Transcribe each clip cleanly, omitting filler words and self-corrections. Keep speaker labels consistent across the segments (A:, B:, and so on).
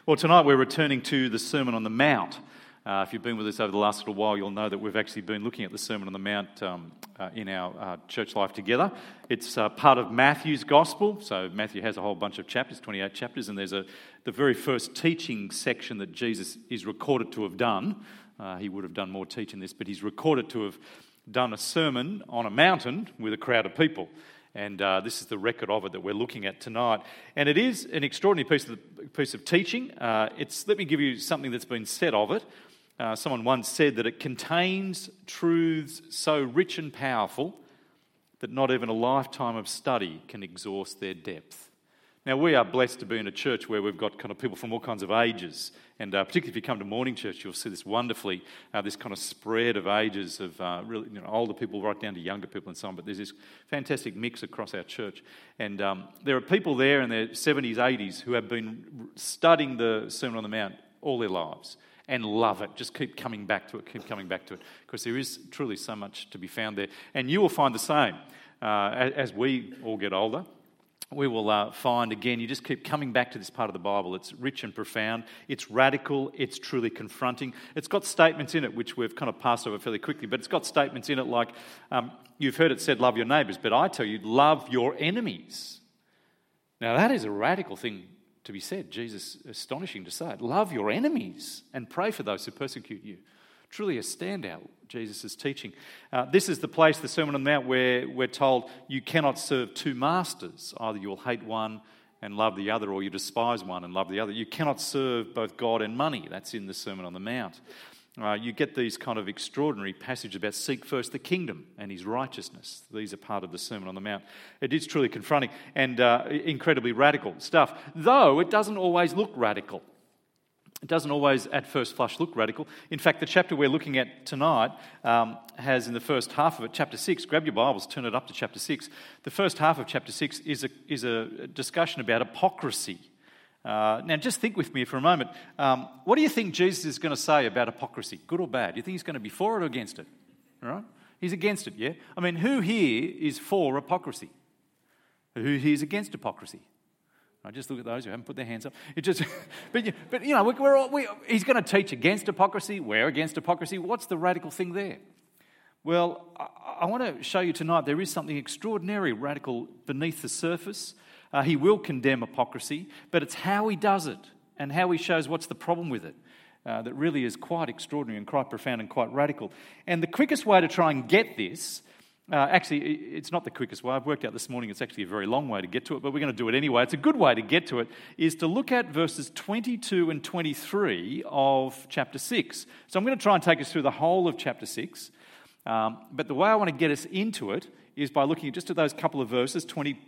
A: Well, tonight we're returning to the Sermon on the Mount. If you've been with us over the last little while, you'll know that we've actually been looking at the Sermon on the Mount in our church life together. It's part of Matthew's Gospel. So Matthew has a whole bunch of chapters, 28 chapters, and there's the very first teaching section that Jesus is recorded to have done. He would have done more teaching this, but he's recorded to have done a sermon on a mountain with a crowd of people. And this is the record of it that we're looking at tonight. And it is an extraordinary piece of teaching. Let me give you something that's been said of it. Someone once said that it contains truths so rich and powerful that not even a lifetime of study can exhaust their depth. Now, we are blessed to be in a church where we've got kind of people from all kinds of ages, and particularly if you come to morning church, you'll see this wonderfully, this kind of spread of ages of really older people right down to younger people and so on, but there's this fantastic mix across our church. And there are people there in their 70s, 80s who have been studying the Sermon on the Mount all their lives and love it, just keep coming back to it, because there is truly so much to be found there. And you will find the same as we all get older. We will find, again, you just keep coming back to this part of the Bible. It's rich and profound. It's radical. It's truly confronting. It's got statements in it which we've kind of passed over fairly quickly, but it's got statements in it like, you've heard it said, love your neighbours, but I tell you, love your enemies. Now, that is a radical thing to be said. Jesus, astonishing to say it. Love your enemies and pray for those who persecute you. Truly a standout, Jesus' teaching. This is the place, the Sermon on the Mount, where we're told you cannot serve two masters. Either you'll hate one and love the other, or you despise one and love the other. You cannot serve both God and money. That's in the Sermon on the Mount. You get these kind of extraordinary passages about seek first the kingdom and his righteousness. These are part of the Sermon on the Mount. It is truly confronting and incredibly radical stuff, though it doesn't always look radical. It doesn't always, at first flush, look radical. In fact, the chapter we're looking at tonight has in the first half of it, chapter 6, grab your Bibles, turn it up to chapter 6. The first half of chapter 6 is a discussion about hypocrisy. Now, just think with me for a moment. What do you think Jesus is going to say about hypocrisy, good or bad? Do you think he's going to be for it or against it? All right? He's against it, yeah? I mean, who here is for hypocrisy? Who here is against hypocrisy? I just look at those who haven't put their hands up. But you know, he's going to teach against hypocrisy. We're against hypocrisy. What's the radical thing there? Well, I want to show you tonight there is something extraordinary, radical beneath the surface. He will condemn hypocrisy, but it's how he does it and how he shows what's the problem with it that really is quite extraordinary and quite profound and quite radical. And the quickest way to try and get this, actually, it's not the quickest way. I've worked out this morning it's actually a very long way to get to it, but we're going to do it anyway. It's a good way to get to it, is to look at verses 22 and 23 of chapter 6. So I'm going to try and take us through the whole of chapter 6, but the way I want to get us into it is by looking just at those couple of verses,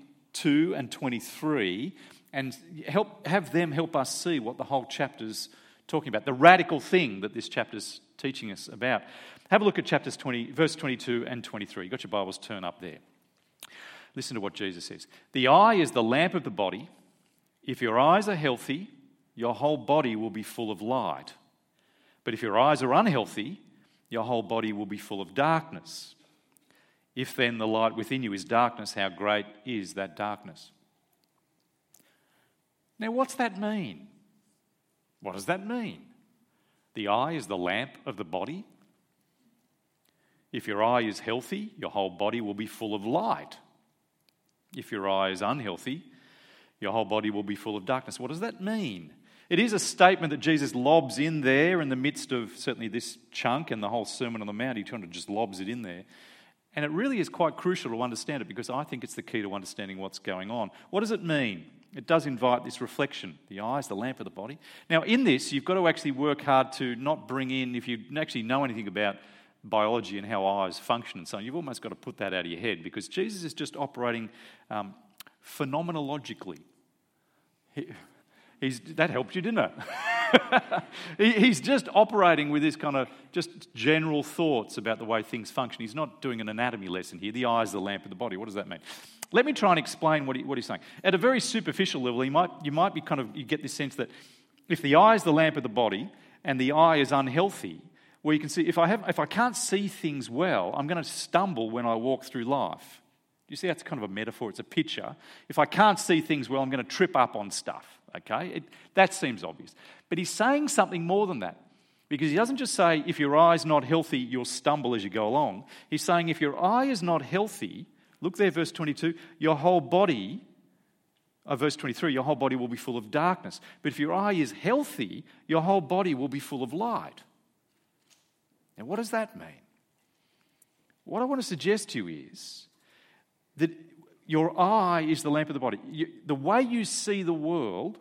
A: 22 and 23, and have them help us see what the whole chapter's talking about, the radical thing that this chapter's teaching us about. Have a look at verse 22 and 23. You've got your Bibles, turn up there. Listen to what Jesus says. The eye is the lamp of the body. If your eyes are healthy, your whole body will be full of light. But if your eyes are unhealthy, your whole body will be full of darkness. If then the light within you is darkness, how great is that darkness? Now, what's that mean? What does that mean? The eye is the lamp of the body. If your eye is healthy, your whole body will be full of light. If your eye is unhealthy, your whole body will be full of darkness. What does that mean? It is a statement that Jesus lobs in there in the midst of certainly this chunk and the whole Sermon on the Mount. He kind of just lobs it in there. And it really is quite crucial to understand it because I think it's the key to understanding what's going on. What does it mean? It does invite this reflection. The eye is the lamp of the body. Now, in this, you've got to actually work hard to not bring in, if you actually know anything about biology and how eyes function and so on, you've almost got to put that out of your head because Jesus is just operating phenomenologically. That helped you, didn't it? He's just operating with this kind of just general thoughts about the way things function. He's not doing an anatomy lesson here. The eye is the lamp of the body. What does that mean? Let me try and explain what he's saying. At a very superficial level, you get this sense that if the eye is the lamp of the body and the eye is unhealthy, you can see if I can't see things well, I'm going to stumble when I walk through life. You see, that's kind of a metaphor. It's a picture. If I can't see things well, I'm going to trip up on stuff, okay? That seems obvious. But he's saying something more than that, because he doesn't just say, if your eye's not healthy, you'll stumble as you go along. He's saying, if your eye is not healthy, look there, verse 22, your whole body, verse 23, your whole body will be full of darkness. But if your eye is healthy, your whole body will be full of light. Now, what does that mean? What I want to suggest to you is that your eye is the lamp of the body. The way you see the world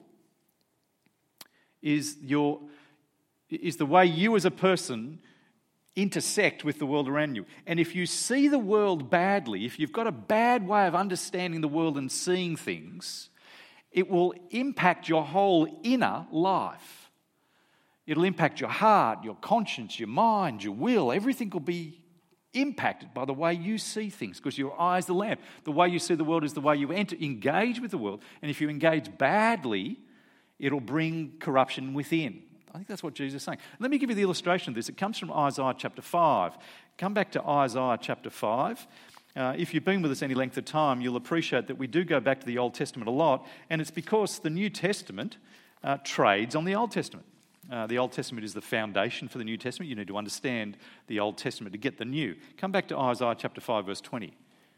A: is the way you as a person intersect with the world around you. And if you see the world badly, if you've got a bad way of understanding the world and seeing things, it will impact your whole inner life. It'll impact your heart, your conscience, your mind, your will. Everything will be impacted by the way you see things, because your eye is the lamp. The way you see the world is the way you engage with the world. And if you engage badly, it'll bring corruption within. I think that's what Jesus is saying. Let me give you the illustration of this. It comes from Isaiah chapter 5. Come back to Isaiah chapter 5. If you've been with us any length of time, you'll appreciate that we do go back to the Old Testament a lot, and it's because the New Testament trades on the Old Testament. The Old Testament is the foundation for the New Testament. You need to understand the Old Testament to get the New. Come back to Isaiah chapter 5, verse 20.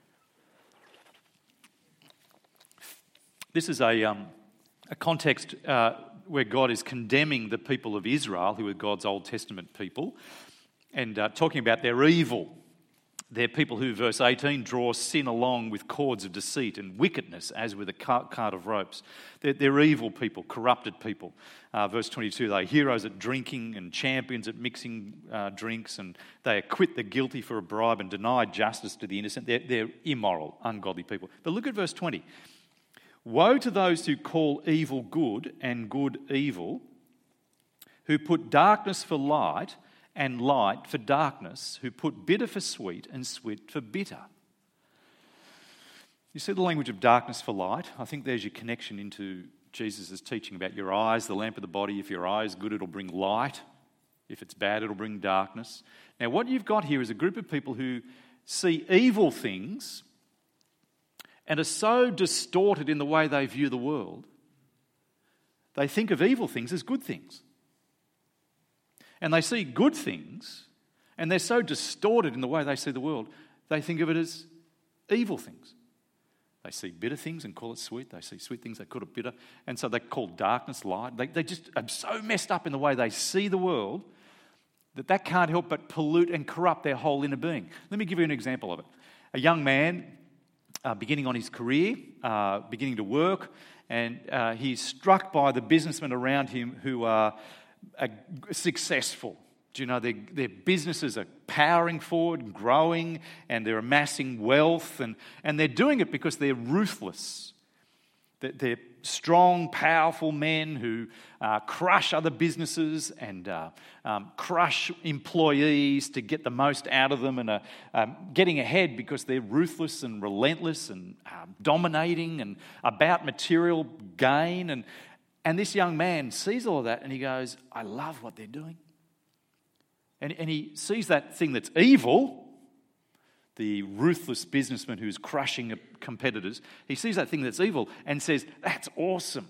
A: This is a context where God is condemning the people of Israel, who are God's Old Testament people, and talking about their evil. They're people who, verse 18, draw sin along with cords of deceit and wickedness as with a cart of ropes. They're evil people, corrupted people. Verse 22, they're heroes at drinking and champions at mixing drinks, and they acquit the guilty for a bribe and deny justice to the innocent. They're immoral, ungodly people. But look at verse 20. Woe to those who call evil good and good evil, who put darkness for light and light for darkness, who put bitter for sweet and sweet for bitter. You see the language of darkness for light? I think there's your connection into Jesus' teaching about your eyes, the lamp of the body. If your eye is good, it'll bring light. If it's bad, it'll bring darkness. Now, what you've got here is a group of people who see evil things and are so distorted in the way they view the world, they think of evil things as good things. And they see good things, and they're so distorted in the way they see the world, they think of it as evil things. They see bitter things and call it sweet. They see sweet things, they call it bitter. And so they call darkness light. They just are so messed up in the way they see the world that can't help but pollute and corrupt their whole inner being. Let me give you an example of it. A young man beginning on his career, beginning to work, and he's struck by the businessmen around him who are successful. Do you know their businesses are powering forward, growing, and they're amassing wealth, and they're doing it because they're ruthless. They're strong, powerful men who crush other businesses and crush employees to get the most out of them, and are getting ahead because they're ruthless and relentless and dominating and about material gain. And this young man sees all of that and he goes, I love what they're doing. And he sees that thing that's evil, the ruthless businessman who's crushing competitors. He sees that thing that's evil and says, that's awesome.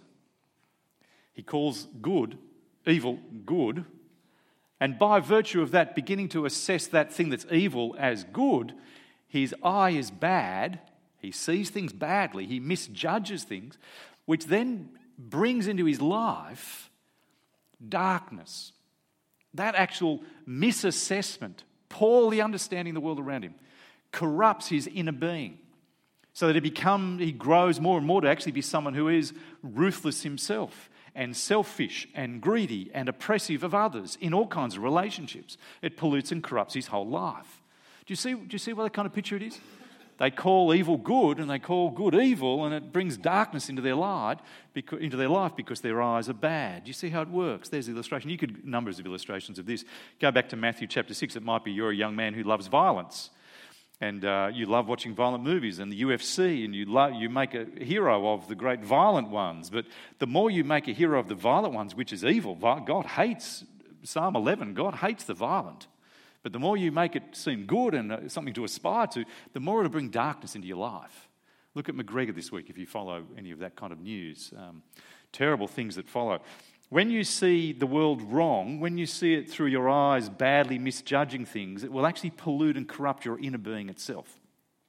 A: He calls evil good. And by virtue of that, beginning to assess that thing that's evil as good, his eye is bad. He sees things badly. He misjudges things, which then brings into his life darkness. That actual misassessment, poorly understanding the world around him, corrupts his inner being so that he grows more and more to actually be someone who is ruthless himself and selfish and greedy and oppressive of others in all kinds of relationships. It pollutes and corrupts his whole life. Do you see what kind of picture it is? They call evil good and they call good evil, and it brings darkness into their life because their eyes are bad. Do you see how it works? There's the illustration. You could numbers of illustrations of this. Go back to Matthew chapter 6. It might be you're a young man who loves violence, and you love watching violent movies and the UFC, and you make a hero of the great violent ones. But the more you make a hero of the violent ones, which is evil, God hates, Psalm 11, God hates the violent. But the more you make it seem good and something to aspire to, the more it'll bring darkness into your life. Look at McGregor this week if you follow any of that kind of news. Terrible things that follow. When you see the world wrong, when you see it through your eyes badly misjudging things, it will actually pollute and corrupt your inner being itself.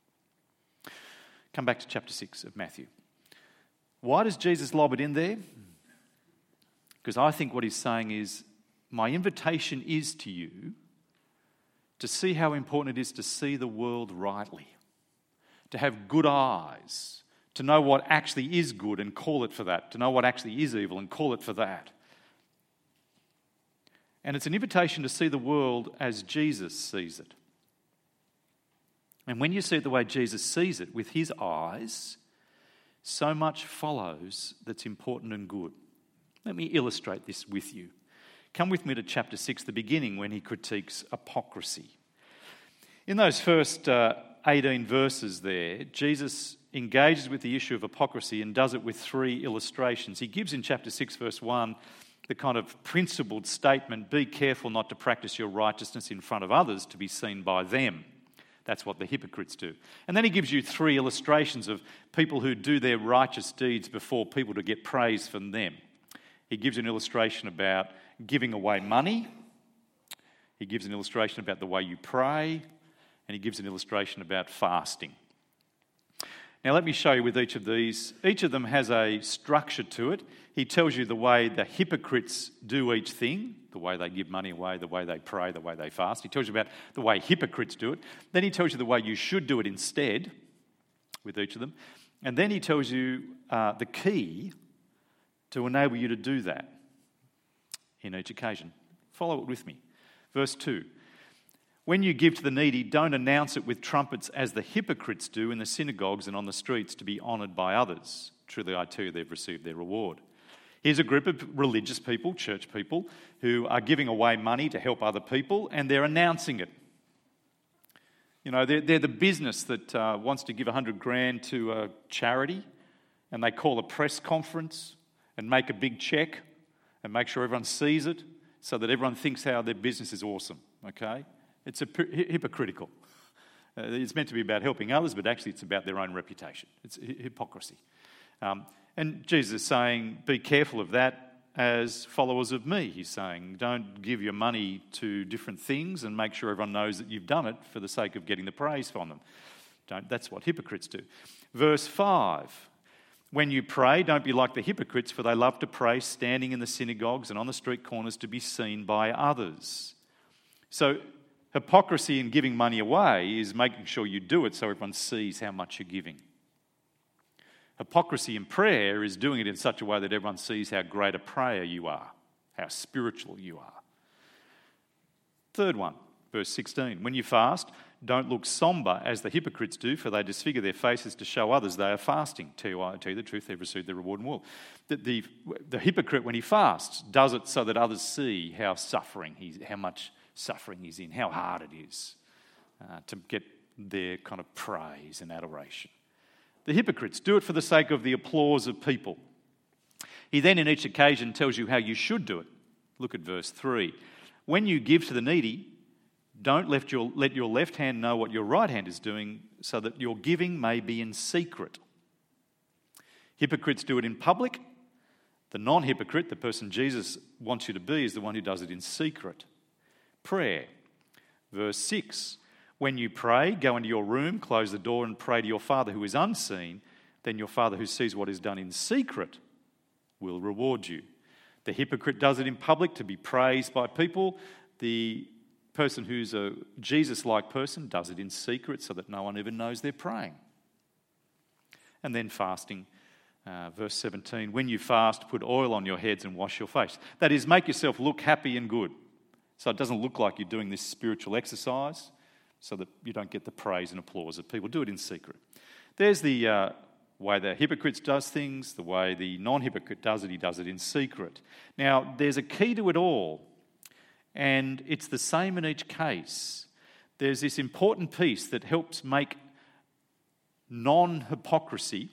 A: Come back to chapter 6 of Matthew. Why does Jesus lob it in there? Because I think what he's saying is, my invitation is to you to see how important it is to see the world rightly, to have good eyes, to know what actually is good and call it for that, to know what actually is evil and call it for that. And it's an invitation to see the world as Jesus sees it. And when you see it the way Jesus sees it, with his eyes, so much follows that's important and good. Let me illustrate this with you. Come with me to chapter 6, the beginning, when he critiques hypocrisy. In those first 18 verses there, Jesus engages with the issue of hypocrisy and does it with 3 illustrations. He gives in chapter 6, verse 1, the kind of principled statement, be careful not to practice your righteousness in front of others to be seen by them. That's what the hypocrites do. And then he gives you 3 illustrations of people who do their righteous deeds before people to get praise from them. He gives an illustration about giving away money. He gives an illustration about the way you pray. And he gives an illustration about fasting. Now let me show you with each of these. Each of them has a structure to it. He tells you the way the hypocrites do each thing, the way they give money away, the way they pray, the way they fast. He tells you about the way hypocrites do it. Then he tells you the way you should do it instead with each of them. And then he tells you the key to enable you to do that in each occasion. Follow it with me. Verse 2. When you give to the needy, don't announce it with trumpets as the hypocrites do in the synagogues and on the streets to be honoured by others. Truly, I tell you, they've received their reward. Here's a group of religious people, church people, who are giving away money to help other people, and they're announcing it. You know, they're the business that wants to give $100,000 to a charity, and they call a press conference and make a big check and make sure everyone sees it so that everyone thinks how their business is awesome, okay? It's hypocritical. It's meant to be about helping others, but actually it's about their own reputation. It's hypocrisy. And Jesus is saying, be careful of that as followers of me. He's saying, don't give your money to different things and make sure everyone knows that you've done it for the sake of getting the praise from them. That's what hypocrites do. Verse 5. When you pray, don't be like the hypocrites, for they love to pray standing in the synagogues and on the street corners to be seen by others. So hypocrisy in giving money away is making sure you do it so everyone sees how much you're giving. Hypocrisy in prayer is doing it in such a way that everyone sees how great a prayer you are, how spiritual you are. Third one, verse 16. When you fast, don't look sombre as the hypocrites do, for they disfigure their faces to show others they are fasting. I tell you the truth, they've received their reward in full. The hypocrite, when he fasts, does it so that others see how much suffering he's in, how hard it is to get their kind of praise and adoration. The hypocrites do it for the sake of the applause of people. He then in each occasion tells you how you should do it. Look at verse 3. When you give to the needy, don't let your left hand know what your right hand is doing, so that your giving may be in secret. Hypocrites do it in public. The non-hypocrite, the person Jesus wants you to be, is the one who does it in secret. Prayer. Verse 6. When you pray, go into your room, close the door and pray to your Father who is unseen. Then your Father who sees what is done in secret will reward you. The hypocrite does it in public to be praised by people. The person who's a Jesus-like person does it in secret so that no one even knows they're praying. And then fasting. Verse 17. When you fast, put oil on your heads and wash your face. That is, make yourself look happy and good. So it doesn't look like you're doing this spiritual exercise, so that you don't get the praise and applause of people. Do it in secret. There's the way the hypocrite does things, the way the non-hypocrite does it, he does it in secret. Now, there's a key to it all, and it's the same in each case. There's this important piece that helps make non-hypocrisy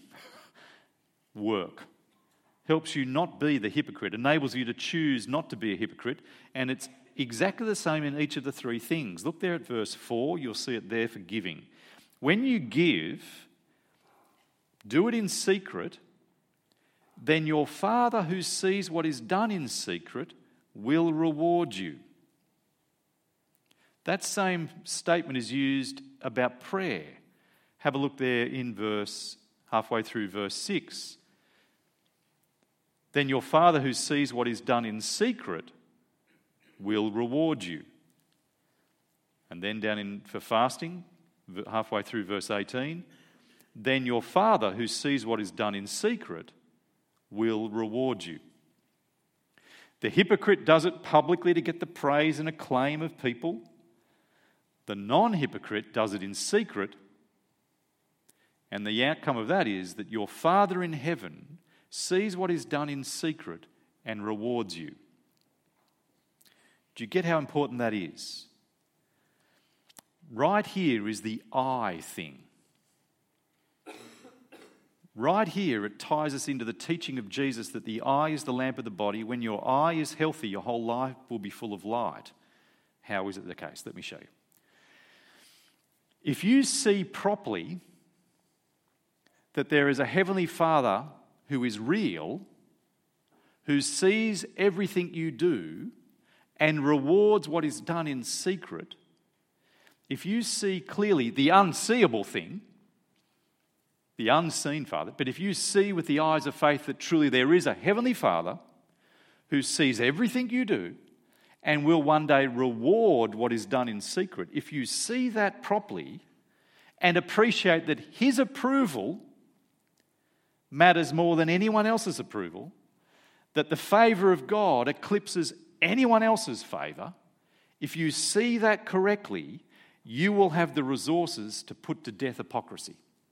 A: work. Helps you not be the hypocrite, enables you to choose not to be a hypocrite, and it's exactly the same in each of the three things. Look there at verse 4, you'll see it there for giving. When you give, do it in secret, then your Father who sees what is done in secret will reward you. That same statement is used about prayer. Have a look there in halfway through verse 6. Then your Father who sees what is done in secret will reward you. And then down for fasting, halfway through verse 18, then your Father who sees what is done in secret will reward you. The hypocrite does it publicly to get the praise and acclaim of people. The non-hypocrite does it in secret. And the outcome of that is that your Father in heaven sees what is done in secret and rewards you. Do you get how important that is? Right here is the I thing. Right here, it ties us into the teaching of Jesus that the eye is the lamp of the body. When your eye is healthy, your whole life will be full of light. How is it the case? Let me show you. If you see properly that there is a heavenly Father who is real, who sees everything you do and rewards what is done in secret, if you see clearly the unseeable thing, the unseen Father, but if you see with the eyes of faith that truly there is a heavenly Father who sees everything you do and will one day reward what is done in secret, if you see that properly and appreciate that his approval matters more than anyone else's approval, that the favour of God eclipses anyone else's favour, if you see that correctly, you will have the resources to put to death hypocrisy.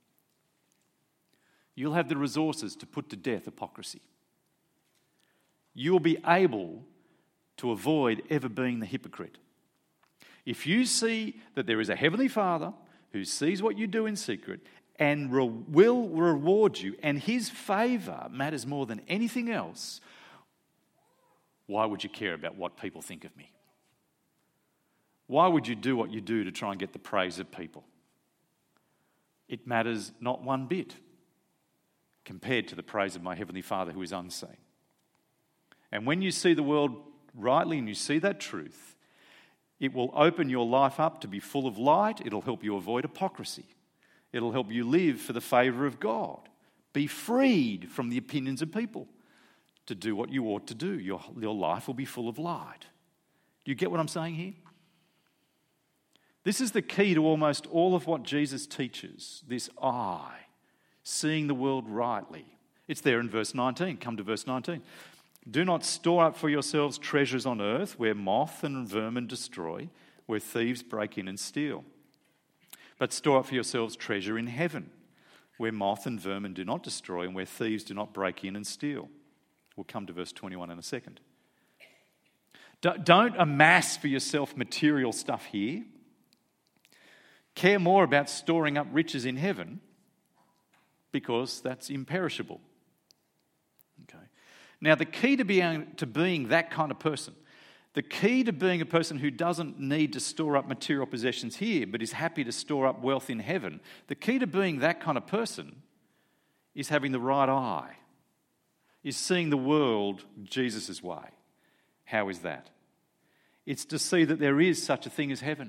A: You'll have the resources to put to death hypocrisy. You'll be able to avoid ever being the hypocrite. If you see that there is a heavenly Father who sees what you do in secret and will reward you, and his favour matters more than anything else, why would you care about what people think of me? Why would you do what you do to try and get the praise of people? It matters not one bit compared to the praise of my Heavenly Father who is unseen. And when you see the world rightly and you see that truth, it will open your life up to be full of light. It'll help you avoid hypocrisy. It'll help you live for the favour of God. Be freed from the opinions of people to do what you ought to do. Your life will be full of light. Do you get what I'm saying here? This is the key to almost all of what Jesus teaches, this eye, seeing the world rightly. It's there in verse 19. Come to verse 19. Do not store up for yourselves treasures on earth where moth and vermin destroy, where thieves break in and steal. But store up for yourselves treasure in heaven, where moth and vermin do not destroy and where thieves do not break in and steal. We'll come to verse 21 in a second. Don't amass for yourself material stuff here. Care more about storing up riches in heaven, because that's imperishable. Okay. Now, the key to being that kind of person, the key to being a person who doesn't need to store up material possessions here, but is happy to store up wealth in heaven, the key to being that kind of person is having the right eye, is seeing the world Jesus' way. How is that? It's to see that there is such a thing as heaven.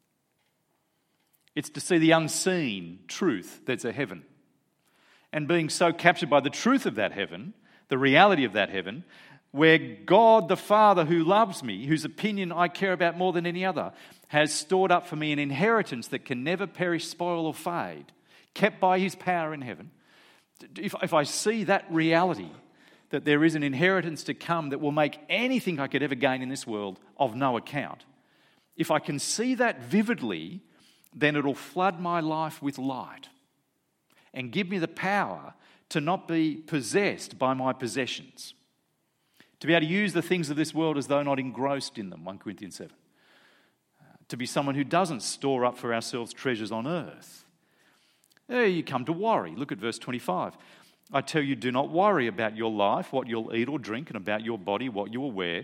A: It's to see the unseen truth that's a heaven. And being so captured by the truth of that heaven, the reality of that heaven, where God the Father who loves me, whose opinion I care about more than any other, has stored up for me an inheritance that can never perish, spoil or fade, kept by his power in heaven. If I see that reality, that there is an inheritance to come that will make anything I could ever gain in this world of no account, if I can see that vividly, then it'll flood my life with light and give me the power to not be possessed by my possessions, to be able to use the things of this world as though not engrossed in them, 1 Corinthians 7, to be someone who doesn't store up for ourselves treasures on earth. There you come to worry. Look at verse 25. I tell you, do not worry about your life, what you'll eat or drink, and about your body, what you will wear.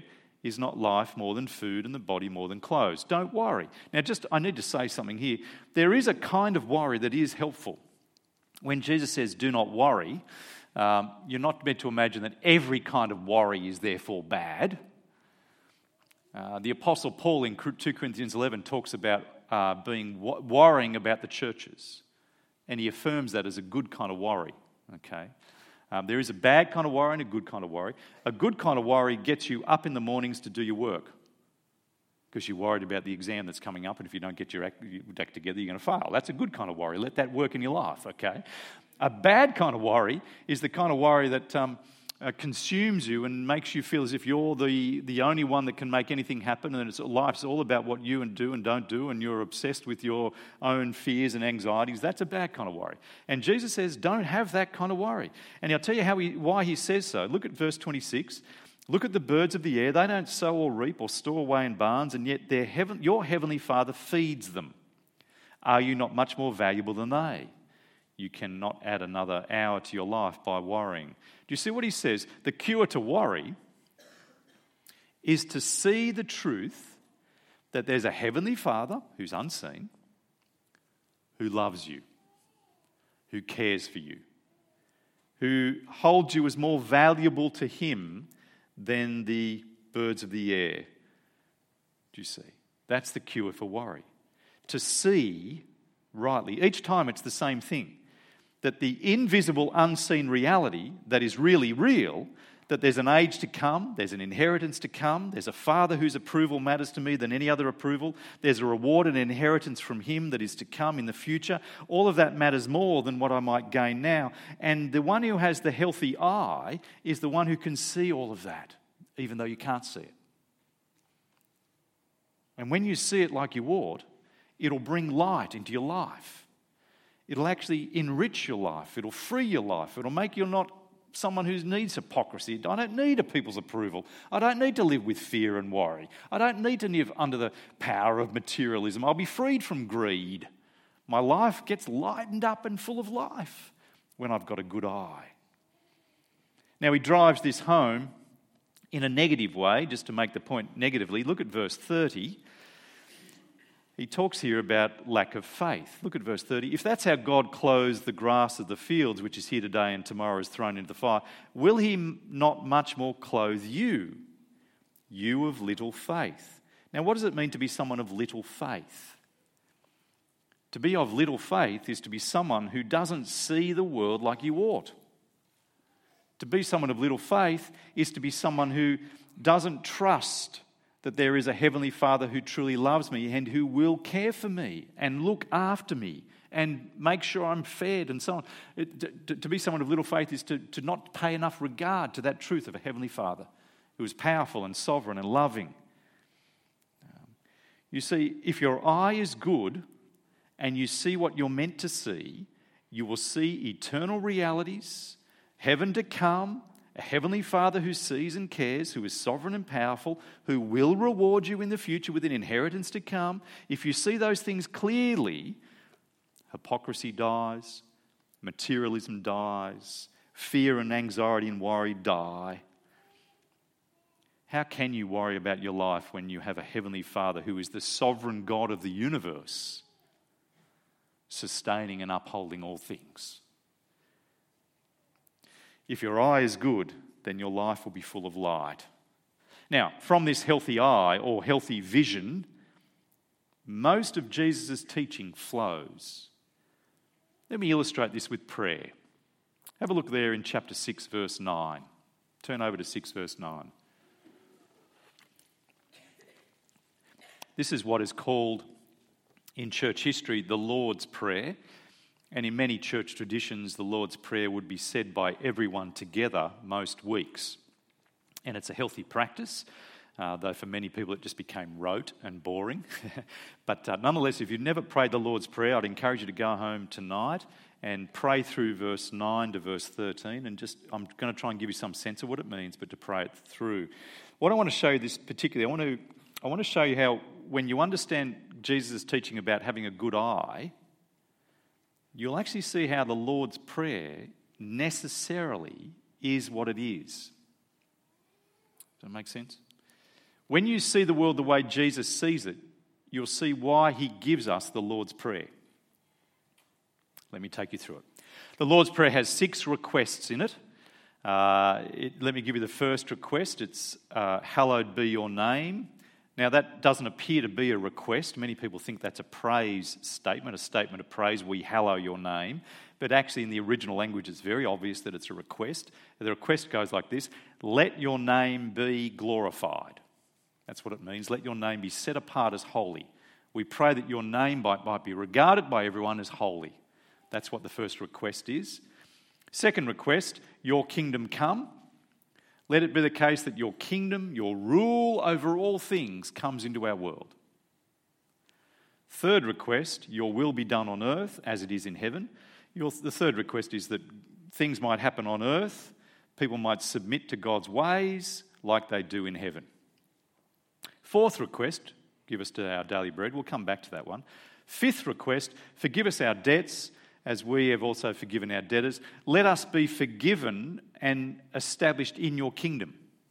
A: Is not life more than food and the body more than clothes? Don't worry. Now, I need to say something here. There is a kind of worry that is helpful. When Jesus says, do not worry, you're not meant to imagine that every kind of worry is therefore bad. The Apostle Paul in 2 Corinthians 11 talks about worrying about the churches. And he affirms that as a good kind of worry. Okay, there is a bad kind of worry and a good kind of worry. A good kind of worry gets you up in the mornings to do your work because you're worried about the exam that's coming up, and if you don't get your act together, you're going to fail. That's a good kind of worry. Let that work in your life, okay? A bad kind of worry is the kind of worry that consumes you and makes you feel as if you're the only one that can make anything happen, and life's all about what you do and don't do, and you're obsessed with your own fears and anxieties. That's a bad kind of worry. And Jesus says, don't have that kind of worry. And I'll tell you why he says so. Look at verse 26. Look at the birds of the air. They don't sow or reap or store away in barns, and yet your heavenly Father feeds them. Are you not much more valuable than they? You cannot add another hour to your life by worrying. Do you see what he says? The cure to worry is to see the truth that there's a heavenly Father who's unseen, who loves you, who cares for you, who holds you as more valuable to him than the birds of the air. Do you see? That's the cure for worry. To see rightly. Each time it's the same thing. That the invisible, unseen reality that is really real, that there's an age to come, there's an inheritance to come, there's a Father whose approval matters to me than any other approval, there's a reward and inheritance from him that is to come in the future. All of that matters more than what I might gain now. And the one who has the healthy eye is the one who can see all of that, even though you can't see it. And when you see it like you ought, it'll bring light into your life. It'll actually enrich your life. It'll free your life. It'll make you not someone who needs hypocrisy. I don't need a people's approval. I don't need to live with fear and worry. I don't need to live under the power of materialism. I'll be freed from greed. My life gets lightened up and full of life when I've got a good eye. Now he drives this home in a negative way, just to make the point negatively. Look at verse 30. He talks here about lack of faith. Look at verse 30. If that's how God clothes the grass of the fields, which is here today and tomorrow is thrown into the fire, will he not much more clothe you, you of little faith? Now, what does it mean to be someone of little faith? To be of little faith is to be someone who doesn't see the world like you ought. To be someone of little faith is to be someone who doesn't trust that there is a heavenly Father who truly loves me and who will care for me and look after me and make sure I'm fed and so on. To be someone of little faith is to not pay enough regard to that truth of a heavenly Father who is powerful and sovereign and loving. You see, if your eye is good and you see what you're meant to see, you will see eternal realities, heaven to come, a heavenly Father who sees and cares, who is sovereign and powerful, who will reward you in the future with an inheritance to come. If you see those things clearly, hypocrisy dies, materialism dies, fear and anxiety and worry die. How can you worry about your life when you have a heavenly Father who is the sovereign God of the universe, sustaining and upholding all things? If your eye is good, then your life will be full of light. Now, from this healthy eye or healthy vision, most of Jesus' teaching flows. Let me illustrate this with prayer. Have a look there in chapter 6, verse 9. Turn over to 6, verse 9. This is what is called in church history the Lord's Prayer. And in many church traditions, the Lord's Prayer would be said by everyone together most weeks. And it's a healthy practice, though for many people it just became rote and boring. But nonetheless, if you've never prayed the Lord's Prayer, I'd encourage you to go home tonight and pray through verse 9 to verse 13. And I'm going to try and give you some sense of what it means, but to pray it through. What I want to show you this particularly, I want to show you how when you understand Jesus' teaching about having a good eye, you'll actually see how the Lord's Prayer necessarily is what it is. Does that make sense? When you see the world the way Jesus sees it, you'll see why he gives us the Lord's Prayer. Let me take you through it. The Lord's Prayer has 6 requests in it. Let me give you the first request. It's hallowed be your name. Now, that doesn't appear to be a request. Many people think that's a praise statement, a statement of praise. We hallow your name. But actually, in the original language, it's very obvious that it's a request. The request goes like this: let your name be glorified. That's what it means. Let your name be set apart as holy. We pray that your name might be regarded by everyone as holy. That's what the first request is. Second request, your kingdom come. Let it be the case that your kingdom, your rule over all things comes into our world. Third request, your will be done on earth as it is in heaven. The third request is that things might happen on earth, people might submit to God's ways like they do in heaven. Fourth request, give us to our daily bread. We'll come back to that one. Fifth request, forgive us our debts as we have also forgiven our debtors. Let us be forgiven and established in your kingdom.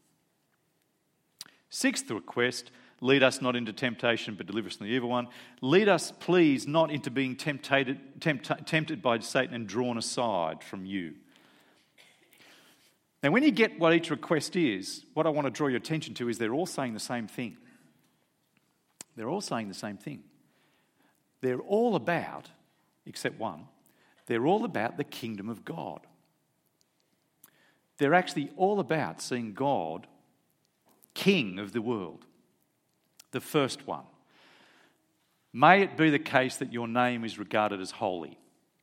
A: Sixth request, lead us not into temptation, but deliver us from the evil one. Lead us, please, not into being tempted by Satan and drawn aside from you. Now, when you get what each request is, what I want to draw your attention to is they're all saying the same thing. They're all saying the same thing. They're all about, except one, they're all about the kingdom of God. They're actually all about seeing God king of the world. The first one, may it be the case that your name is regarded as holy.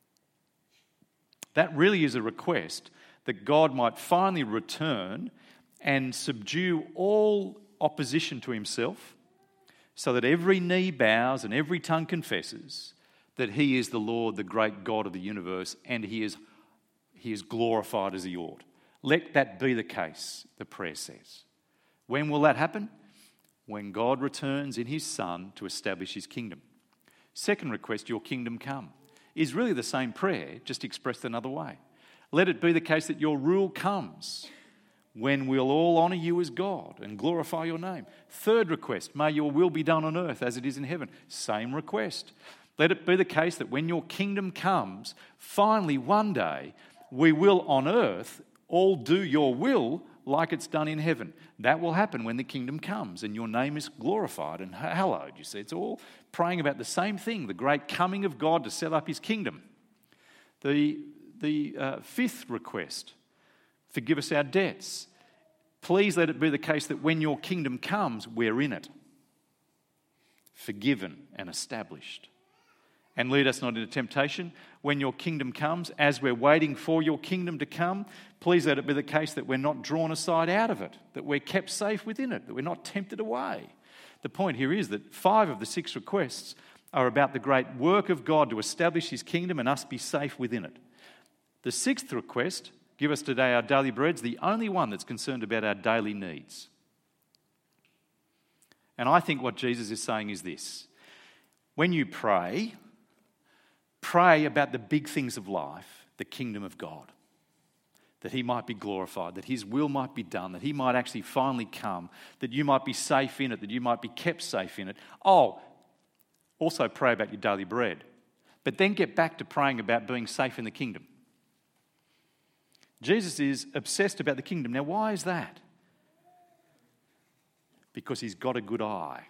A: That really is a request that God might finally return and subdue all opposition to himself, so that every knee bows and every tongue confesses that he is the Lord, the great God of the universe, and he is glorified as he ought. Let that be the case, the prayer says. When will that happen? When God returns in his Son to establish his kingdom. Second request, your kingdom come, is really the same prayer, just expressed another way. Let it be the case that your rule comes, when we'll all honour you as God and glorify your name. Third request, may your will be done on earth as it is in heaven. Same request. Let it be the case that when your kingdom comes, finally one day, we will on earth all do your will like it's done in heaven. That will happen when the kingdom comes and your name is glorified and hallowed. You see, it's all praying about the same thing, the great coming of God to set up his kingdom. The fifth request, forgive us our debts. Please let it be the case that when your kingdom comes, we're in it, forgiven and established. And lead us not into temptation. When your kingdom comes, as we're waiting for your kingdom to come, please let it be the case that we're not drawn aside out of it, that we're kept safe within it, that we're not tempted away. The point here is that 5 of the 6 requests are about the great work of God to establish his kingdom and us be safe within it. The 6th request, give us today our daily bread, is the only one that's concerned about our daily needs. And I think what Jesus is saying is this: when you pray about the big things of life, the kingdom of God, that he might be glorified, that his will might be done, that he might actually finally come, that you might be safe in it, that you might be kept safe in it. Oh, also pray about your daily bread. But then get back to praying about being safe in the kingdom. Jesus is obsessed about the kingdom. Now, why is that? Because he's got a good eye.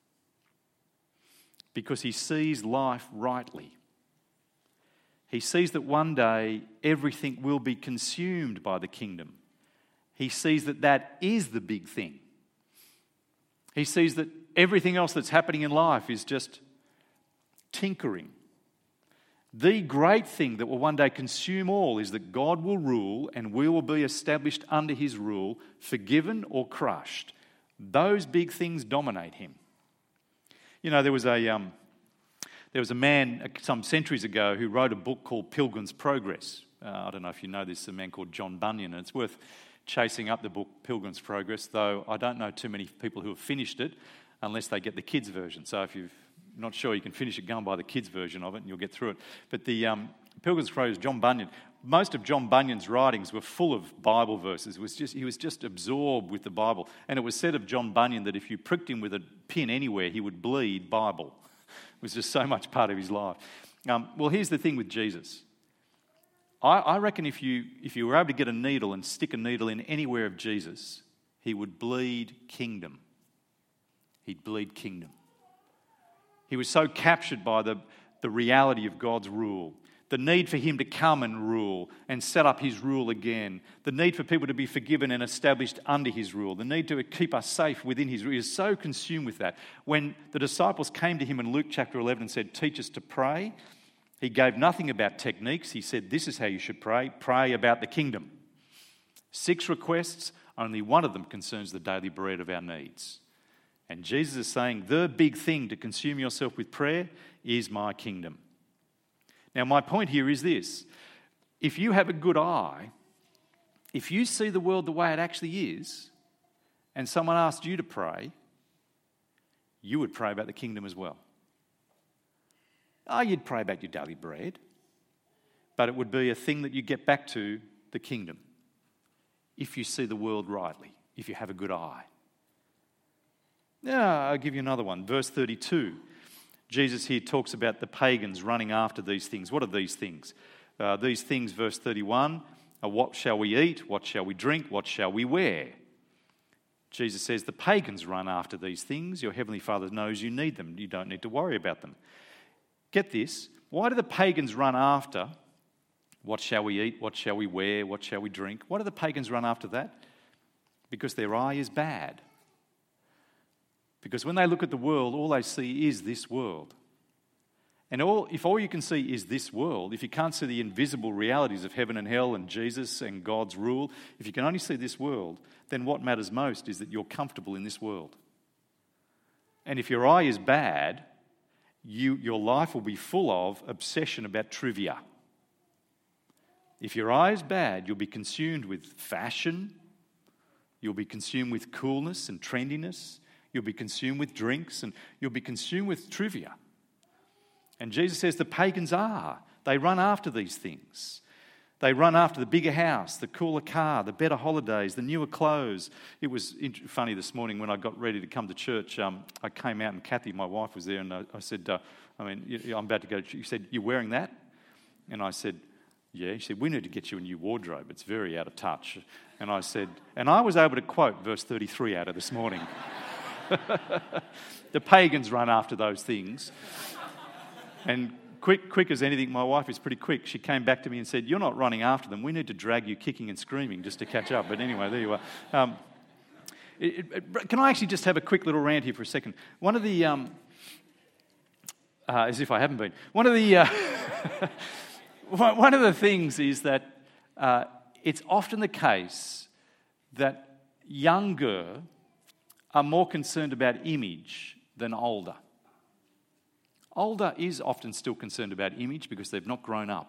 A: Because he sees life rightly. He sees that one day everything will be consumed by the kingdom. He sees that that is the big thing. He sees that everything else that's happening in life is just tinkering. The great thing that will one day consume all is that God will rule and we will be established under his rule, forgiven or crushed. Those big things dominate him. You know, there was a man some centuries ago who wrote a book called Pilgrim's Progress. I don't know if you know this, a man called John Bunyan, and it's worth chasing up the book Pilgrim's Progress, though I don't know too many people who have finished it unless they get the kids' version. So if you're not sure, you can finish it, go and buy the kids' version of it and you'll get through it. But the Pilgrim's Progress, John Bunyan, most of John Bunyan's writings were full of Bible verses. He was just absorbed with the Bible. And it was said of John Bunyan that if you pricked him with a pin anywhere, he would bleed Bible. It was just so much part of his life. Well, here's the thing with Jesus. I reckon if you were able to get a needle and stick a needle in anywhere of Jesus, he would bleed kingdom. He'd bleed kingdom. He was so captured by the reality of God's rule, the need for him to come and rule and set up his rule again, the need for people to be forgiven and established under his rule, the need to keep us safe within his rule. He is so consumed with that. When the disciples came to him in Luke chapter 11 and said, "Teach us to pray," he gave nothing about techniques. He said, "This is how you should pray. Pray about the kingdom." 6 requests, only one of them concerns the daily bread of our needs. And Jesus is saying the big thing to consume yourself with prayer is my kingdom. Now, my point here is this. If you have a good eye, if you see the world the way it actually is, and someone asked you to pray, you would pray about the kingdom as well. Oh, you'd pray about your daily bread, but it would be a thing that you get back to the kingdom if you see the world rightly, if you have a good eye. Now, I'll give you another one. Verse 32. Jesus here talks about the pagans running after these things. What are these things? These things, verse 31, are what shall we eat? What shall we drink? What shall we wear? Jesus says the pagans run after these things. Your heavenly Father knows you need them. You don't need to worry about them. Get this. Why do the pagans run after what shall we eat? What shall we wear? What shall we drink? Why do the pagans run after that? Because their eye is bad. Because when they look at the world, all they see is this world. And if all you can see is this world, if you can't see the invisible realities of heaven and hell and Jesus and God's rule, if you can only see this world, then what matters most is that you're comfortable in this world. And if your eye is bad, your life will be full of obsession about trivia. If your eye is bad, you'll be consumed with fashion, you'll be consumed with coolness and trendiness, you'll be consumed with drinks, and you'll be consumed with trivia. And Jesus says the pagans are. They run after these things. They run after the bigger house, the cooler car, the better holidays, the newer clothes. It was funny this morning when I got ready to come to church. I came out and Kathy, my wife, was there, and I said, I'm about to go. She said, "You're wearing that?" And I said, "Yeah." She said, "We need to get you a new wardrobe. It's very out of touch." And I said, and I was able to quote verse 33 out of this morning. The pagans run after those things. And quick as anything, my wife is pretty quick. She came back to me and said, "You're not running after them. We need to drag you kicking and screaming just to catch up." But anyway, there you are. Can I actually just have a quick little rant here for a second? One of the, as if I haven't been, one of the things is that it's often the case that younger are more concerned about image than older. Older is often still concerned about image because they've not grown up.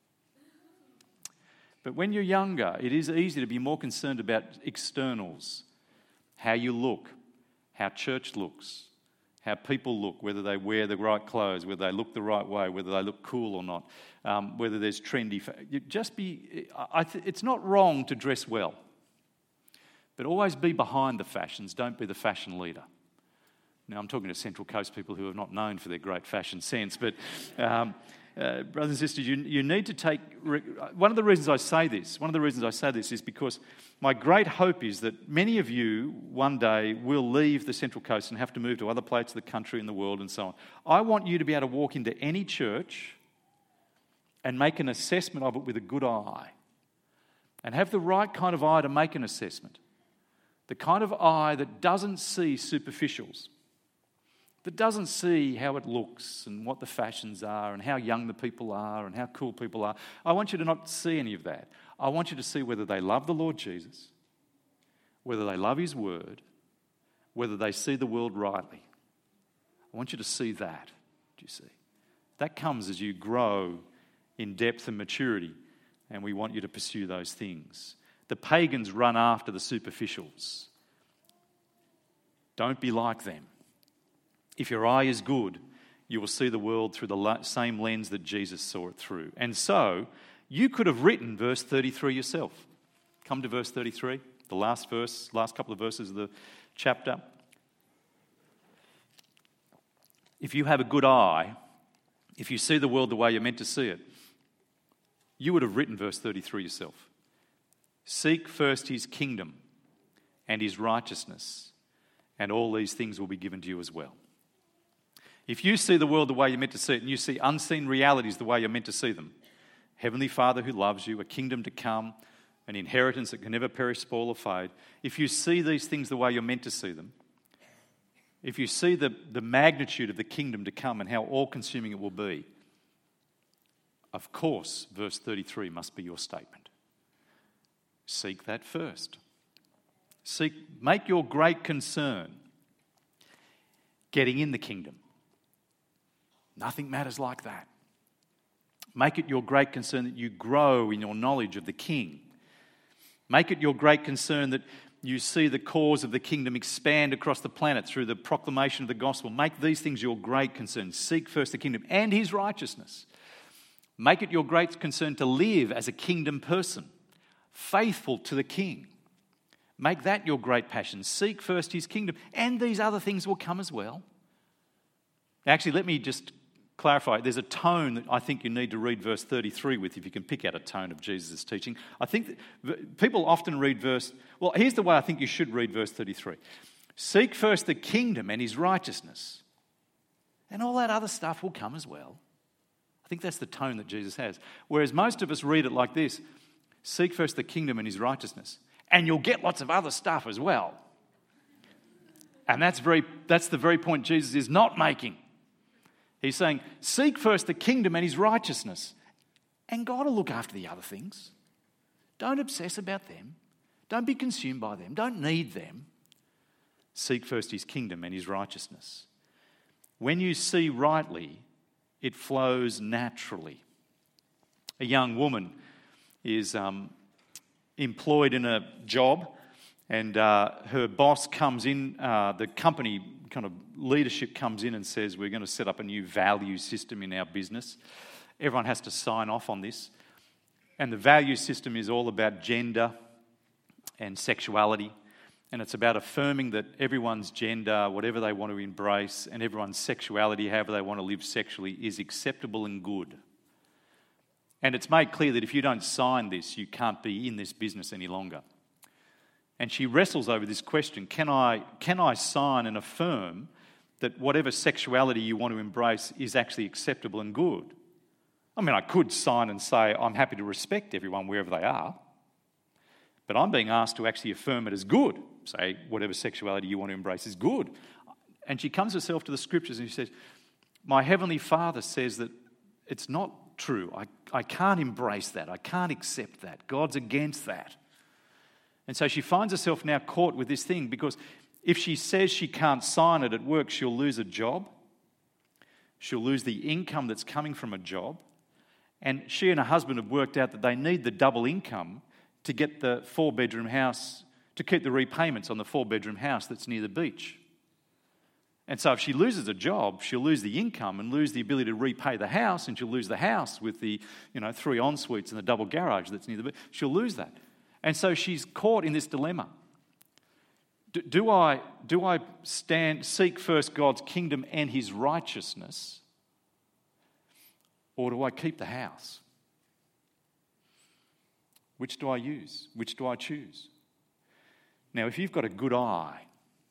A: But when you're younger, it is easy to be more concerned about externals, how you look, how church looks, how people look, whether they wear the right clothes, whether they look the right way, whether they look cool or not, whether there's trendy. It's not wrong to dress well. But always be behind the fashions, don't be the fashion leader. Now, I'm talking to Central Coast people who are not known for their great fashion sense, but brothers and sisters, you need to take... One of the reasons I say this is because my great hope is that many of you one day will leave the Central Coast and have to move to other places of the country and the world and so on. I want you to be able to walk into any church and make an assessment of it with a good eye and have the right kind of eye to make an assessment. The kind of eye that doesn't see superficials, that doesn't see how it looks and what the fashions are and how young the people are and how cool people are. I want you to not see any of that. I want you to see whether they love the Lord Jesus, whether they love His Word, whether they see the world rightly. I want you to see that, do you see? That comes as you grow in depth and maturity, and we want you to pursue those things. The pagans run after the superficials. Don't be like them. If your eye is good, you will see the world through the same lens that Jesus saw it through. And so, You could have written verse 33 yourself. Come to verse 33, the last couple of verses of the chapter. If you have a good eye, if you see the world the way you're meant to see it, you would have written verse 33 yourself. Seek first his kingdom and his righteousness, and all these things will be given to you as well. If you see the world the way you're meant to see it, and you see unseen realities the way you're meant to see them, Heavenly Father who loves you, a kingdom to come, an inheritance that can never perish, spoil or fade, if you see these things the way you're meant to see them, if you see the magnitude of the kingdom to come and how all-consuming it will be, of course, verse 33 must be your statement. Seek that first. Make your great concern getting in the kingdom. Nothing matters like that. Make it your great concern that you grow in your knowledge of the King. Make it your great concern that you see the cause of the kingdom expand across the planet through the proclamation of the gospel. Make these things your great concern. Seek first the kingdom and his righteousness. Make it your great concern to live as a kingdom person, faithful to the King. Make that your great passion. Seek first his kingdom, and these other things will come as well. Actually, let me just clarify. There's a tone that I think you need to read verse 33 with, if you can pick out a tone of Jesus' teaching. I think that people often read here's the way I think you should read verse 33. Seek first the kingdom and his righteousness, and all that other stuff will come as well. I think that's the tone that Jesus has. Whereas most of us read it like this: seek first the kingdom and his righteousness, and you'll get lots of other stuff as well. And that's the very point Jesus is not making. He's saying, seek first the kingdom and his righteousness, and God will look after the other things. Don't obsess about them. Don't be consumed by them. Don't need them. Seek first his kingdom and his righteousness. When you see rightly, it flows naturally. A young woman is employed in a job, and her boss comes in, the company kind of leadership comes in and says, we're going to set up a new value system in our business. Everyone has to sign off on this. And the value system is all about gender and sexuality. And it's about affirming that everyone's gender, whatever they want to embrace, and everyone's sexuality, however they want to live sexually, is acceptable and good. And it's made clear that if you don't sign this, you can't be in this business any longer. And she wrestles over this question: can I sign and affirm that whatever sexuality you want to embrace is actually acceptable and good? I mean, I could sign and say I'm happy to respect everyone wherever they are, but I'm being asked to actually affirm it as good. Say whatever sexuality you want to embrace is good. And she comes herself to the scriptures and she says, my heavenly Father says that it's not true. I can't embrace that. I can't accept that. God's against that. And so she finds herself now caught with this thing, because if she says she can't sign it at work, she'll lose a job. She'll lose the income that's coming from a job. And she and her husband have worked out that they need the double income to get the 4-bedroom house, to keep the repayments on the 4-bedroom house that's near the beach. And so if she loses a job, she'll lose the income and lose the ability to repay the house, and she'll lose the house with the 3 en-suites and the double garage that's near the beach. She'll lose that. And so she's caught in this dilemma. Do I seek first God's kingdom and his righteousness, or do I keep the house? Which do I use? Which do I choose? Now, if you've got a good eye,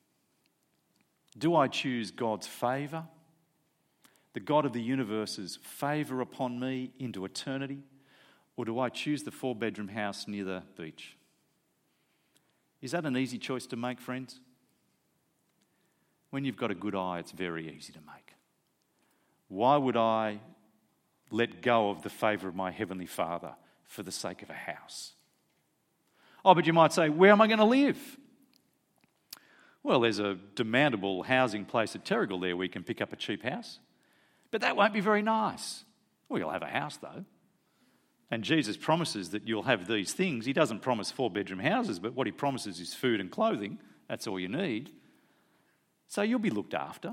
A: do I choose God's favour, the God of the universe's favour upon me into eternity, or do I choose the 4-bedroom house near the beach? Is that an easy choice to make, friends? When you've got a good eye, it's very easy to make. Why would I let go of the favour of my Heavenly Father for the sake of a house? Oh, but you might say, where am I going to live? Well, there's a demandable housing place at Terrigal there where you can pick up a cheap house. But that won't be very nice. Well, you'll have a house though. And Jesus promises that you'll have these things. He doesn't promise 4-bedroom houses, but what he promises is food and clothing. That's all you need. So you'll be looked after.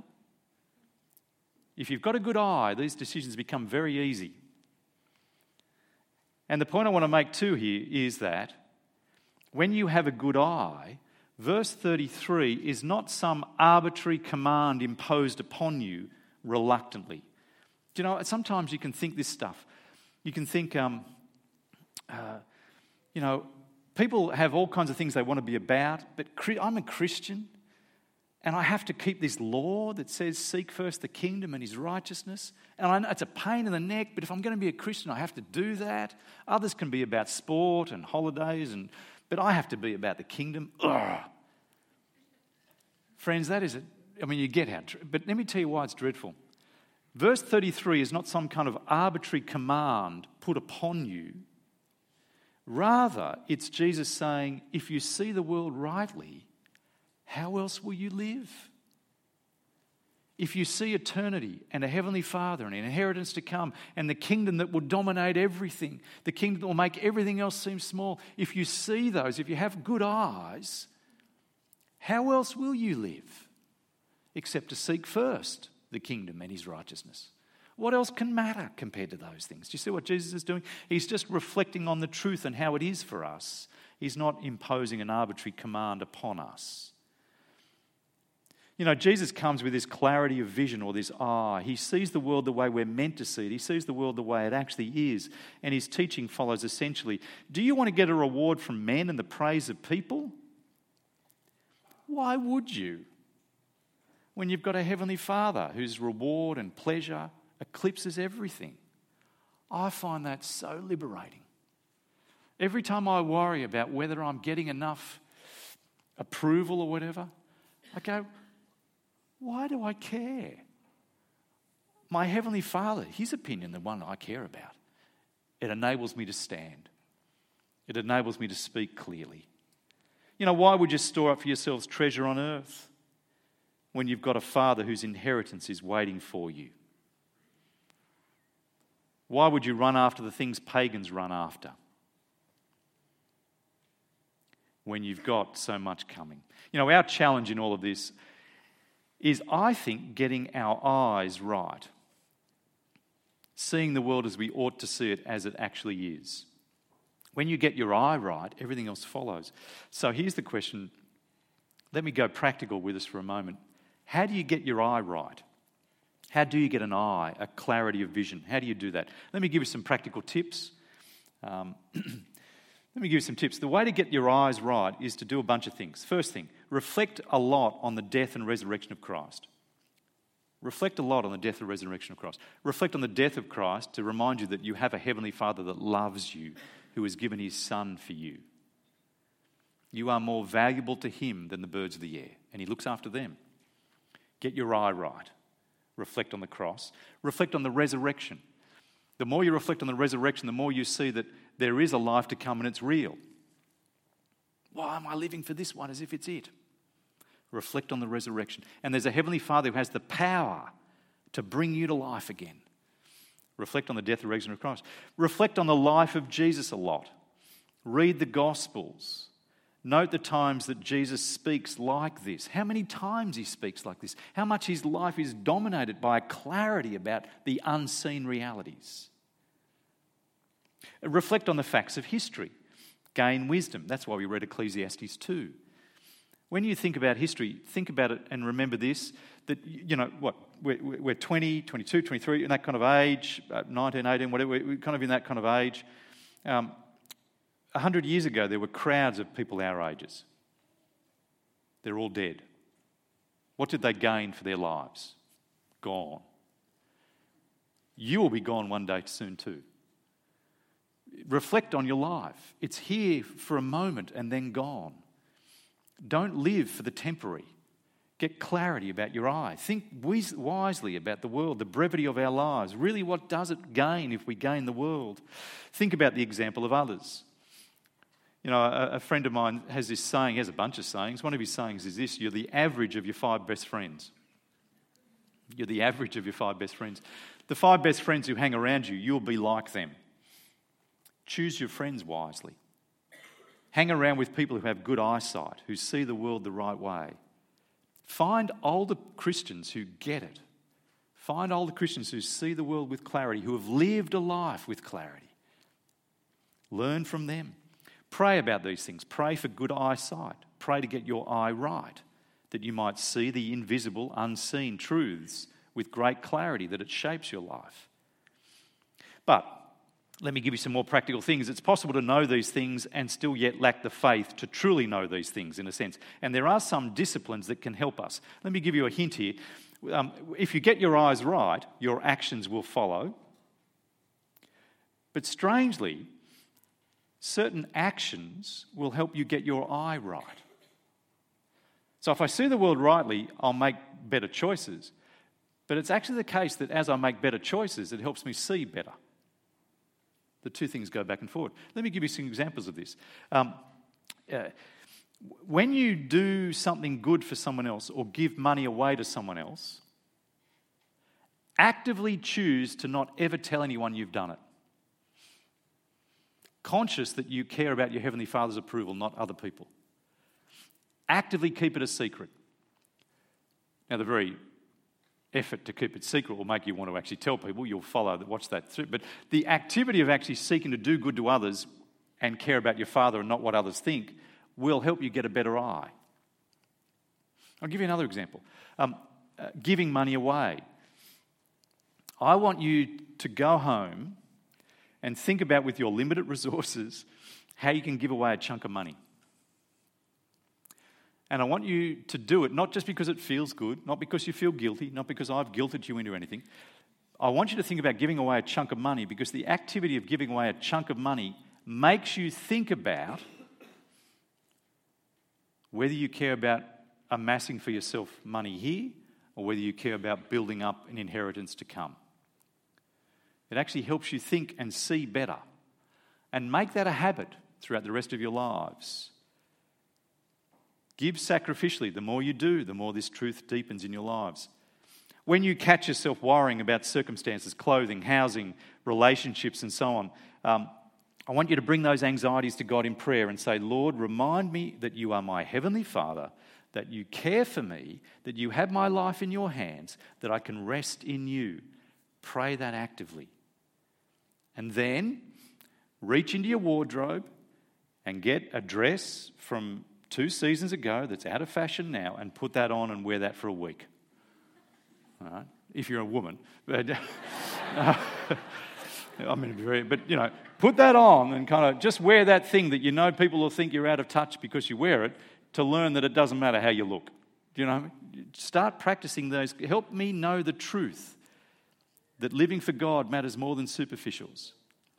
A: If you've got a good eye, these decisions become very easy. And the point I want to make too here is that when you have a good eye, verse 33 is not some arbitrary command imposed upon you reluctantly. Do you know, sometimes you can think this stuff. You can think, people have all kinds of things they want to be about, but I'm a Christian and I have to keep this law that says seek first the kingdom and his righteousness. And I know it's a pain in the neck, but if I'm going to be a Christian, I have to do that. Others can be about sport and holidays, but I have to be about the kingdom. Ugh. Friends, you get how, but let me tell you why it's dreadful. Verse 33 is not some kind of arbitrary command put upon you. Rather, it's Jesus saying, if you see the world rightly, how else will you live? If you see eternity and a heavenly Father and an inheritance to come and the kingdom that will dominate everything, the kingdom that will make everything else seem small, if you see those, if you have good eyes, how else will you live except to seek first the kingdom and his righteousness? What else can matter compared to those things? Do you see what Jesus is doing? He's just reflecting on the truth and how it is for us. He's not imposing an arbitrary command upon us. You know, Jesus comes with this clarity of vision or this eye. He sees the world the way we're meant to see it. He sees the world the way it actually is. And his teaching follows essentially. Do you want to get a reward from men and the praise of people? Why would you? When you've got a heavenly Father whose reward and pleasure eclipses everything. I find that so liberating. Every time I worry about whether I'm getting enough approval or whatever, I go, why do I care? My Heavenly Father, his opinion, the one I care about, it enables me to stand. It enables me to speak clearly. You know, why would you store up for yourselves treasure on earth when you've got a Father whose inheritance is waiting for you? Why would you run after the things pagans run after when you've got so much coming? You know, our challenge in all of this is, I think, getting our eyes right, seeing the world as we ought to see it as it actually is. When you get your eye right, everything else follows. So here's the question. Let me go practical with us for a moment. How do you get your eye right? How do you get an eye, a clarity of vision? How do you do that? Let me give you some practical tips. Let me give you some tips. The way to get your eyes right is to do a bunch of things. First thing, reflect a lot on the death and resurrection of Christ. Reflect a lot on the death and resurrection of Christ. Reflect on the death of Christ to remind you that you have a heavenly Father that loves you, who has given his Son for you. You are more valuable to him than the birds of the air, and he looks after them. Get your eye right. Reflect on the cross. Reflect on the resurrection. The more you reflect on the resurrection, the more you see that there is a life to come and it's real. Why am I living for this one as if it's it? Reflect on the resurrection. And there's a heavenly Father who has the power to bring you to life again. Reflect on the death and resurrection of Christ. Reflect on the life of Jesus a lot. Read the Gospels. Note the times that Jesus speaks like this. How many times he speaks like this. How much his life is dominated by a clarity about the unseen realities. Reflect on the facts of history. Gain wisdom. That's why we read Ecclesiastes 2. When you think about history, think about it and remember this, that, you know, we're 20, 22, 23, in that kind of age, 19, 18, whatever, we're kind of in that kind of age. 100 years ago, there were crowds of people our ages. They're all dead. What did they gain for their lives? Gone. You will be gone one day soon too. Reflect on your life. It's here for a moment and then gone. Don't live for the temporary. Get clarity about your eye. Think wisely about the world, the brevity of our lives. Really, what does it gain if we gain the world? Think about the example of others. You know, a friend of mine has this saying, he has a bunch of sayings. One of his sayings is this: you're the average of your 5 best friends. You're the average of your 5 best friends. The 5 best friends who hang around you, you'll be like them. Choose your friends wisely. Hang around with people who have good eyesight, who see the world the right way. Find older Christians who get it. Find older Christians who see the world with clarity, who have lived a life with clarity. Learn from them. Pray about these things. Pray for good eyesight. Pray to get your eye right, that you might see the invisible, unseen truths with great clarity, that it shapes your life. But let me give you some more practical things. It's possible to know these things and still yet lack the faith to truly know these things, in a sense. And there are some disciplines that can help us. Let me give you a hint here. If you get your eyes right, your actions will follow. But strangely, certain actions will help you get your eye right. So if I see the world rightly, I'll make better choices. But it's actually the case that as I make better choices, it helps me see better. The two things go back and forward. Let me give you some examples of this. When you do something good for someone else or give money away to someone else, actively choose to not ever tell anyone you've done it. Conscious that you care about your Heavenly Father's approval, not other people. Actively keep it a secret. Now, the very effort to keep it secret will make you want to actually tell people. You'll watch that through. But the activity of actually seeking to do good to others and care about your Father and not what others think will help you get a better eye. I'll give you another example. Giving money away. I want you to go home and think about, with your limited resources, how you can give away a chunk of money. And I want you to do it not just because it feels good, not because you feel guilty, not because I've guilted you into anything. I want you to think about giving away a chunk of money, because the activity of giving away a chunk of money makes you think about whether you care about amassing for yourself money here or whether you care about building up an inheritance to come. It actually helps you think and see better, and make that a habit throughout the rest of your lives. Give sacrificially. The more you do, the more this truth deepens in your lives. When you catch yourself worrying about circumstances, clothing, housing, relationships, and so on, I want you to bring those anxieties to God in prayer and say, Lord, remind me that you are my Heavenly Father, that you care for me, that you have my life in your hands, that I can rest in you. Pray that actively. And then reach into your wardrobe and get a dress from 2 seasons ago that's out of fashion now, and put that on and wear that for a week. All right? If you're a woman. But, put that on and kind of just wear that thing that you know people will think you're out of touch because you wear it, to learn that it doesn't matter how you look. Start practicing those. Help me know the truth that living for God matters more than superficials.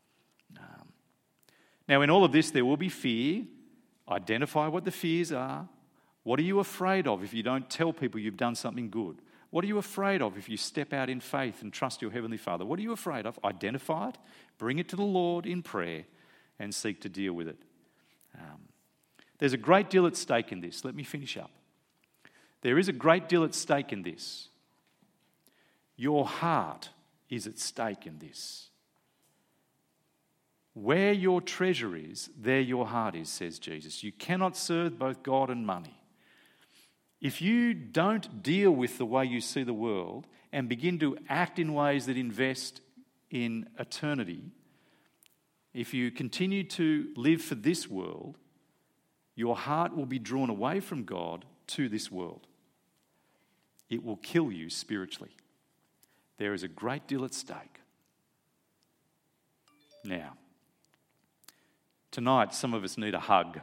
A: Now, in all of this, there will be fear. Identify what the fears are. What are you afraid of if you don't tell people you've done something good? What are you afraid of if you step out in faith and trust your Heavenly Father? What are you afraid of? Identify it, bring it to the Lord in prayer, and seek to deal with it. There's a great deal at stake in this. Let me finish up. There is a great deal at stake in this. Your heart is at stake in this. Where your treasure is, there your heart is, says Jesus. You cannot serve both God and money. If you don't deal with the way you see the world and begin to act in ways that invest in eternity, if you continue to live for this world, your heart will be drawn away from God to this world. It will kill you spiritually. There is a great deal at stake. Now, tonight, some of us need a hug.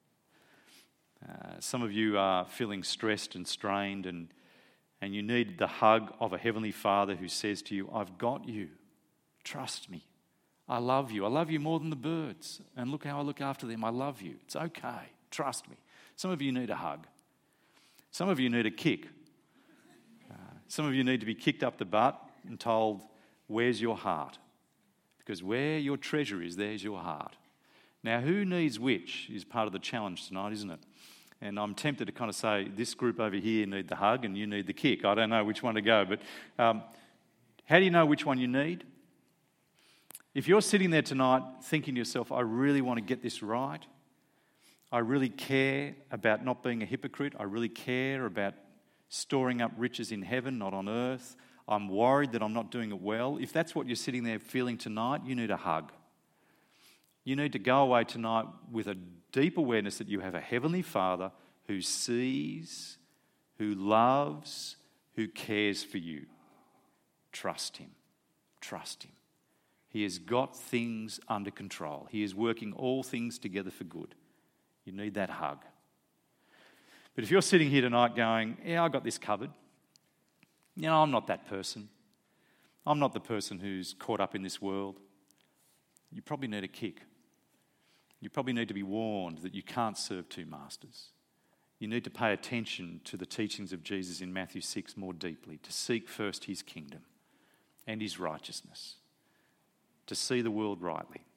A: Some of you are feeling stressed and strained, and you need the hug of a Heavenly Father who says to you, I've got you. Trust me. I love you. I love you more than the birds. And look how I look after them. I love you. It's okay. Trust me. Some of you need a hug. Some of you need a kick. Some of you need to be kicked up the butt and told, where's your heart? Because where your treasure is, there's your heart. Now, who needs which is part of the challenge tonight, isn't it? And I'm tempted to kind of say, this group over here need the hug and you need the kick. I don't know which one to go, but how do you know which one you need? If you're sitting there tonight thinking to yourself, I really want to get this right. I really care about not being a hypocrite. I really care about storing up riches in heaven, not on earth. I'm worried that I'm not doing it well. If that's what you're sitting there feeling tonight, you need a hug. You need to go away tonight with a deep awareness that you have a Heavenly Father who sees, who loves, who cares for you. Trust Him. Trust Him. He has got things under control. He is working all things together for good. You need that hug. But if you're sitting here tonight going, yeah, I got this covered. You know, I'm not that person. I'm not the person who's caught up in this world. You probably need a kick. You probably need to be warned that you can't serve two masters. You need to pay attention to the teachings of Jesus in Matthew 6 more deeply, to seek first His kingdom and His righteousness, to see the world rightly.